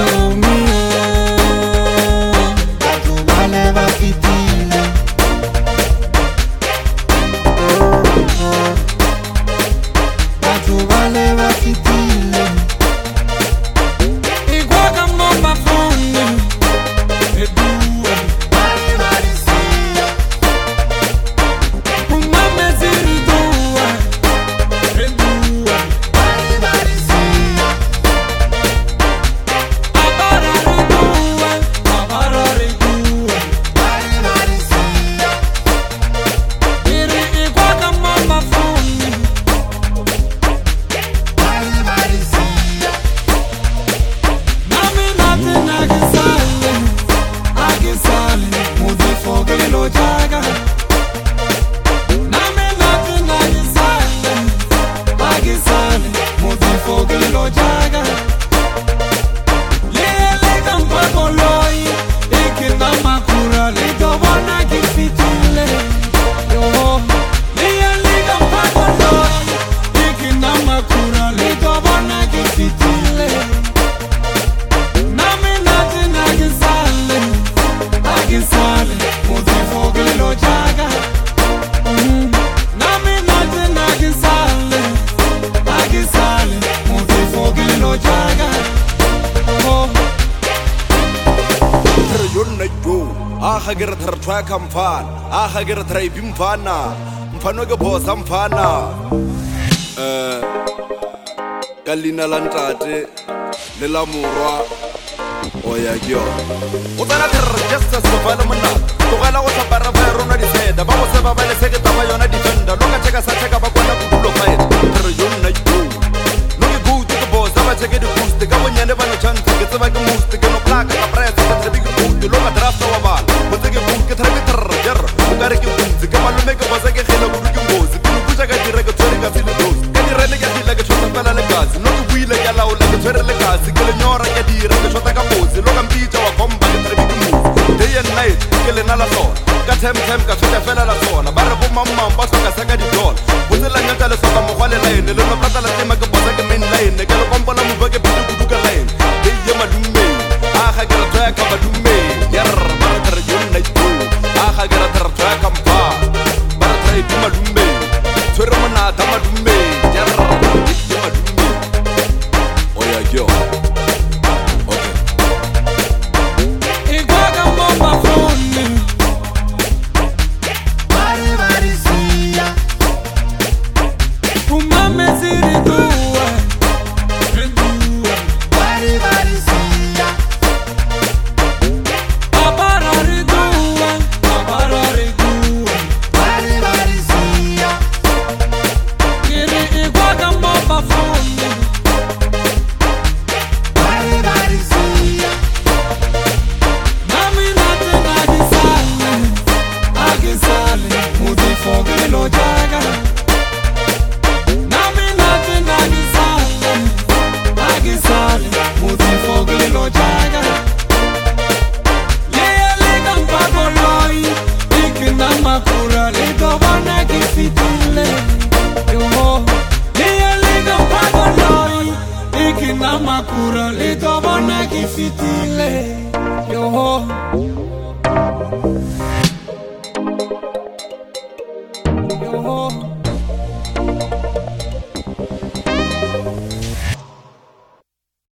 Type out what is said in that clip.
Hagira tharthwa kamfan hagira thrai bimfana mfano ke bosa mfana kalina lantate le la morwa oya kyo o tsana justice go fala monna to gala go tsapara ba rona di seda ba go se ba le seke taba yona defender lo ka cheka sa cheka ba kona ku lo fight re yona yo no ke go to boss ba cheke di boost ka bonyane ba no chance ke tsaba ke most ke no plaka ka press ka tsebe ke go lo ka draft wa ba o tseke go ke thrabe jar o ka re ke go ke malume ke bosa ke khela go ke ngozi ke go tsaka dire ke tsore ka tsile dos ka dire ne ke hila ke tsota fela le gas no ke buile ke la o la ke tsore le gas ke le nyora ke dire ke tsota ka bosi lo ka mpitsa wa komba ke tsebe ke mo day and night ke le na la sona ka tem ka tsota fela la sona ba re bo mamma ba tsaka saka di doll bo tsela nyata le soka mo kwale line le no plata la tema ke bosa ke main line ke le kompola mo ke pitu ku ka line day ye malume ga ke re tsaya ka malume ya re ba re yona yo ga ke re tsaya ka mpa ba re tsaya di malume tsore mona ta malume ya re di malume oya yo Makura le dobona ki fitile yo